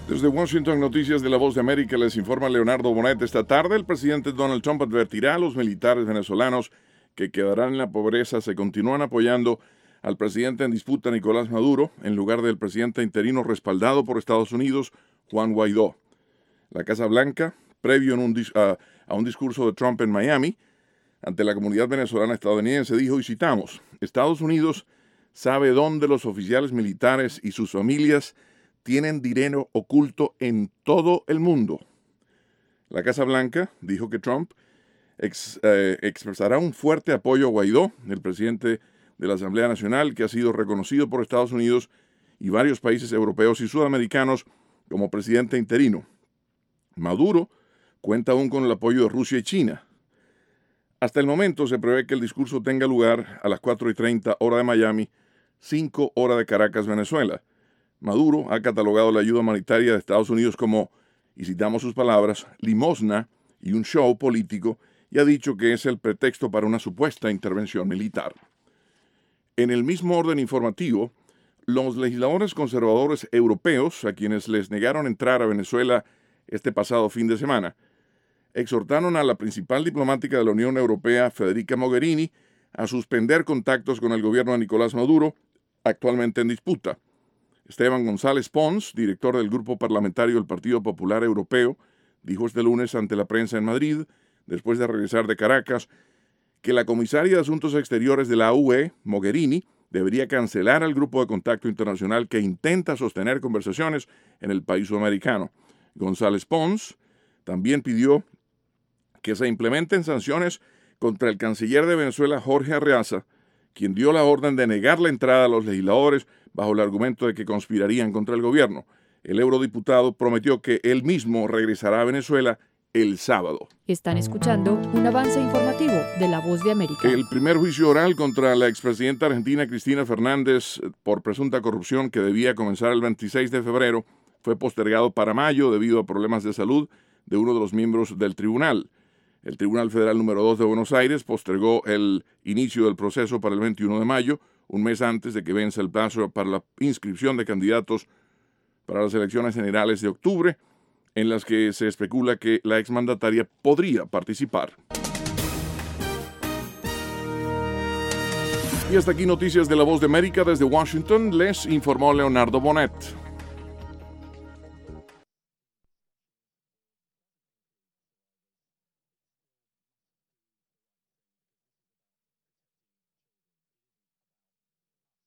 Desde Washington, Noticias de la Voz de América, les informa Leonardo Bonet. Esta tarde, el presidente Donald Trump advertirá a los militares venezolanos que quedarán en la pobreza si continúan apoyando al presidente en disputa, Nicolás Maduro, en lugar del presidente interino respaldado por Estados Unidos, Juan Guaidó. La Casa Blanca, previo a un discurso de Trump en Miami, ante la comunidad venezolana estadounidense, dijo, y citamos, Estados Unidos sabe dónde los oficiales militares y sus familias tienen dinero oculto en todo el mundo. La Casa Blanca dijo que Trump expresará un fuerte apoyo a Guaidó, el presidente de la Asamblea Nacional, que ha sido reconocido por Estados Unidos y varios países europeos y sudamericanos como presidente interino. Maduro cuenta aún con el apoyo de Rusia y China. Hasta el momento se prevé que el discurso tenga lugar a las 4:30 hora de Miami, 5 hora de Caracas, Venezuela. Maduro ha catalogado la ayuda humanitaria de Estados Unidos como, y citamos sus palabras, limosna y un show político, y ha dicho que es el pretexto para una supuesta intervención militar. En el mismo orden informativo, los legisladores conservadores europeos, a quienes les negaron entrar a Venezuela este pasado fin de semana, exhortaron a la principal diplomática de la Unión Europea, Federica Mogherini, a suspender contactos con el gobierno de Nicolás Maduro, actualmente en disputa. Esteban González Pons, director del Grupo Parlamentario del Partido Popular Europeo, dijo este lunes ante la prensa en Madrid, después de regresar de Caracas, que la comisaria de Asuntos Exteriores de la UE, Mogherini, debería cancelar al grupo de contacto internacional que intenta sostener conversaciones en el país sudamericano. González Pons también pidió que se implementen sanciones contra el canciller de Venezuela, Jorge Arreaza, quien dio la orden de negar la entrada a los legisladores bajo el argumento de que conspirarían contra el gobierno. El eurodiputado prometió que él mismo regresará a Venezuela el sábado. Están escuchando un avance informativo de La Voz de América. El primer juicio oral contra la expresidenta argentina Cristina Fernández por presunta corrupción, que debía comenzar el 26 de febrero, fue postergado para mayo debido a problemas de salud de uno de los miembros del tribunal. El Tribunal Federal número 2 de Buenos Aires postergó el inicio del proceso para el 21 de mayo, un mes antes de que venza el plazo para la inscripción de candidatos para las elecciones generales de octubre, en las que se especula que la exmandataria podría participar. Y hasta aquí Noticias de la Voz de América. Desde Washington les informó Leonardo Bonet.